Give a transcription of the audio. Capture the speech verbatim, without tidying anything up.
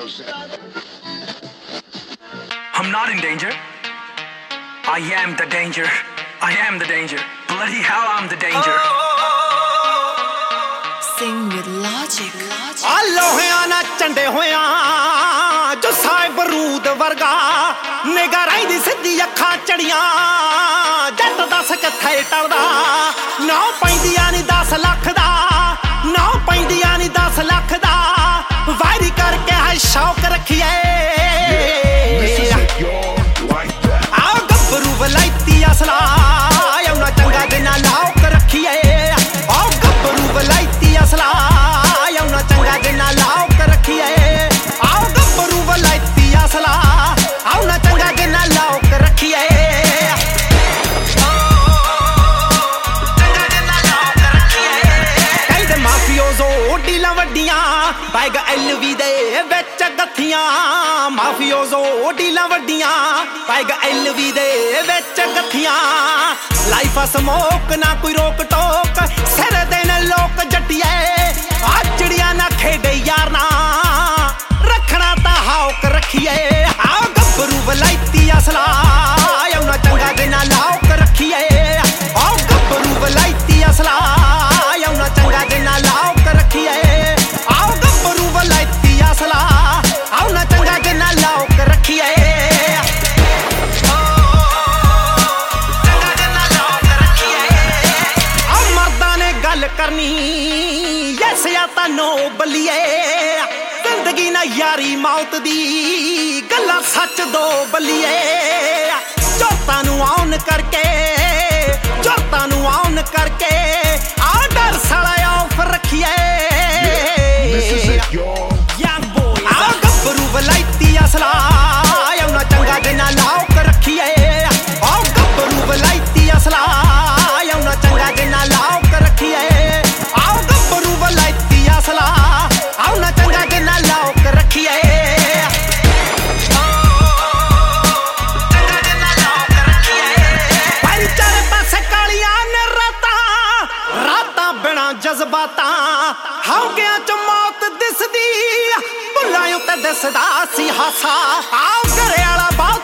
I'm not in danger. I am the danger. I am the danger. Bloody hell, I'm the danger. Sing with logic. ਆ ਲੋਹਿਆਂ ਨਾ ਚੰਡੇ ਹੋਇਆਂ ਜੋ ਸਾਹਿਬ ਬਰੂਦ ਵਰਗਾ ਨਿਗਾ ਰਹਿੰਦੀ ਸਿੱਧੀ ਅੱਖਾਂ ਚੜੀਆਂ ਜੱਟ ਦੱਸ ਕਿੱਥੇ ਟਲਦਾ ਨਾ ਪੈਂਦੀਆਂ ਨੀ ਦਸ ਲੱਖ ਦਾ ਨਾ ਪੈਂਦੀਆਂ ਨੀ ਦਸ ਲੱਖ ਦਾ ਵਾਇਰੀ ਕਰਕੇ ਹੈ ਸ਼ੌਕ ਰੱਖੀਏ ਆ ਗੱਭਰੂ ਵਲਾਇਤੀ ਅਸਲਾ ਆਉਣਾ ਚੰਗਾ ਦਿਨਾਂ ਲਾਉਕ ਰੱਖੀਏ ਆ ਗੱਭਰੂ ਵਲਾਇਤੀ ਅਸਲਾ ਆਉਣਾ ਚੰਗਾ ਦਿਨਾਂ ਲਾਉਕ ਰੱਖੀਏ ਆ ਗੱਭਰੂ ਵਲਾਇਤੀ ਅਸਲਾ ਆਉਣਾ ਚੰਗਾ ਦਿਨਾਂ ਲਾਉਕ ਰੱਖੀਏ ਕਹਿੰਦੇ ਮਾਫੀਓਜ਼ੋ ਡੀਲਾਂ ਵੱਡੀਆਂ ਪੈਗ ਐਲਵੀ ਦੇ ਵਿੱਚ ਗੱਥੀਆਂ ਮਾਫੀਓਜ਼ੋ ਡੀਲਾਂ ਵੱਡੀਆਂ ਪੈਗ ਐਲਵੀ ਦੇ ਵਿੱਚ ਗੱਥੀਆਂ ਲਾਈਫ ਆ ਸਮੋਕ ਨਾ ਕੋਈ ਰੋਕ ਟੋਕ ਸਿਰ ਦੇ ਨੇ ਲੋਕ ਜੱਟੀਏ ਆ ਚਿੜੀਆਂ ਨਾ ਖੇਡੇ ਯਾਰ ਨਾ ਰੱਖਣਾ ਤਾਂ ਹੌਕ ਰੱਖੀਏ ਆ ਗੱਭਰੂ ਵਲਾਇਤੀ ਅਸਲਾ ਆਉਣਾ ਚੰਗਾ ਦਿਨਾਂ ਲਾਉਕ ਰੱਖੀਏ ਆ ਗੱਭਰੂ ਵਲਾਇਤੀ ਅਸਲਾ ਆਉਣਾ ਚੰਗਾ ਦਿਨਾਂ ਲਾਉਕ ਰੱਖੀਏ ਆ ਗੱਭਰੂ ਵਲਾਇਤੀ ਅਸਲਾ ਆਉਣਾ ਚੰਗਾ ਦਿਨਾਂ ਲਾਉਕ ਰੱਖੀਏ ਕਰਨੀ ਯੈਸ ਜਾਂ ਤਾਂ ਨੋ ਬਲੀਏ ਜ਼ਿੰਦਗੀ ਨਾ ਯਾਰੀ ਮੌਤ ਦੀ ਗੱਲਾਂ ਸੱਚ ਦੋ ਬਲੀਏ ਜੋਤਾਂ ਨੂੰ ਆਉਣ ਕਰਕੇ ਜੋਤਾਂ ਨੂੰ ਆਉਣ ਕਰਕੇ ਆ ਡਰ ਸਾਲਾ ਆਫ ਰੱਖੀਏ ਆ ਗੱਭਰੂ ਵਲਾਇਤੀ ਅਸਲਾ ਆਉਣਾ ਚੰਗਾ ਦਿਨਾਂ ਲਾਉਕ ਰੱਖੀਏ ਆ ਗੱਭਰੂ ਵਲਾਇਤੀ ਅਸਲਾ ਆਉਣਾ ਚੰਗਾ ਦਿਨਾਂ ਲਾਉਕ ਰੱਖੀਏ ਆਉ ਗੱਭਰੂ ਵਲਾਇਤੀ ਅਸਲਾ ਆਉਣਾ ਚੰਗਾ ਦਿਨਾਂ ਲਾਉਕ ਰੱਖੀਏ ਪੰਚਰ ਪਾਸੇ ਕਾਲੀਆਂ ਨੇ ਰਾਤਾਂ ਰਾਤਾਂ ਬਿਨਾਂ ਜਜ਼ਬਾਤਾਂ ਹੌਕਿਆਂ ਚ ਮੌਤ ਦਿਸਦੀ ਭੁੱਲਾਂ ਉੱਤੇ ਦਿਸਦਾ ਸੀ ਹਾਸਾ ਆਉ ਘਰੇ ਵਾਲਾ